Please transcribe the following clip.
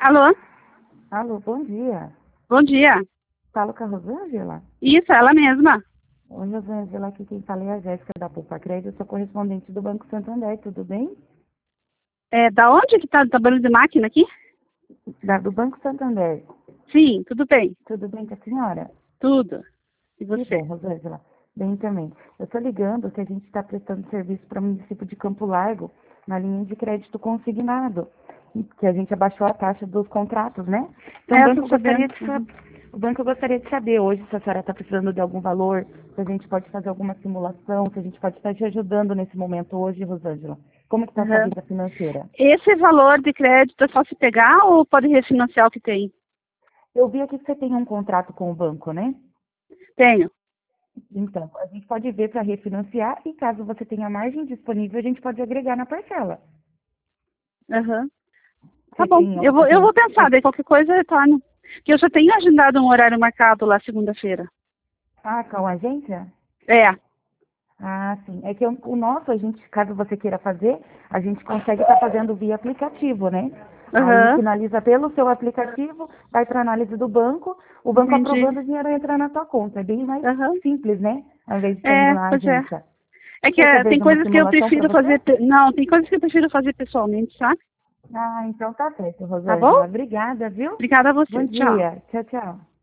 Alô? Alô, bom dia. Bom dia. Falo com a Rosângela? Isso, ela mesma. Oi, Rosângela, aqui quem fala é a Jéssica da Poupa Crédito, eu sou correspondente do Banco Santander, tudo bem? Da onde que tá o trabalho de máquina aqui? Do Banco Santander, Sim, tudo bem. tudo bem com a senhora? Tudo. E Que bom, você? Rosângela. Bem também. Eu estou ligando que a gente está prestando serviço para o município de Campo Largo, na linha de crédito consignado, que a gente abaixou a taxa dos contratos, né? Então, Tô sabendo. Uhum. o banco gostaria de saber hoje se a senhora está precisando de algum valor, se a gente pode fazer alguma simulação, se a gente pode estar te ajudando nesse momento hoje, Rosângela. Como que está a sua Uhum. vida financeira? Esse valor de crédito é só se pegar ou pode refinanciar o que tem? Eu vi aqui que você tem um contrato com o banco, né? Tenho. Então, a gente pode ver para refinanciar e caso você tenha margem disponível, a gente pode agregar na parcela. Uhum. Tá Você bom. tem Eu algum... vou pensar, daí qualquer coisa eu retorno. Porque eu já tenho agendado um horário marcado lá segunda-feira. Ah, com a agência? É. Ah, sim. É que o nosso, a gente, caso você queira fazer, a gente consegue estar fazendo via aplicativo, né? Aí Aham. finaliza pelo seu aplicativo, vai para análise do banco, o banco Entendi. aprovando, o dinheiro entra na tua conta. É bem mais Aham. simples, né? Ao invés de estar indo na Pois é. agência. É Você que quer que eu tem veja uma coisas que eu simulação para prefiro você? fazer. Não, tem coisas que eu prefiro fazer pessoalmente, sabe? Ah, então tá certo, Tá bom? Rosângela. Obrigada, viu? Obrigada a Bom você. Tchau. dia. Tchau, tchau.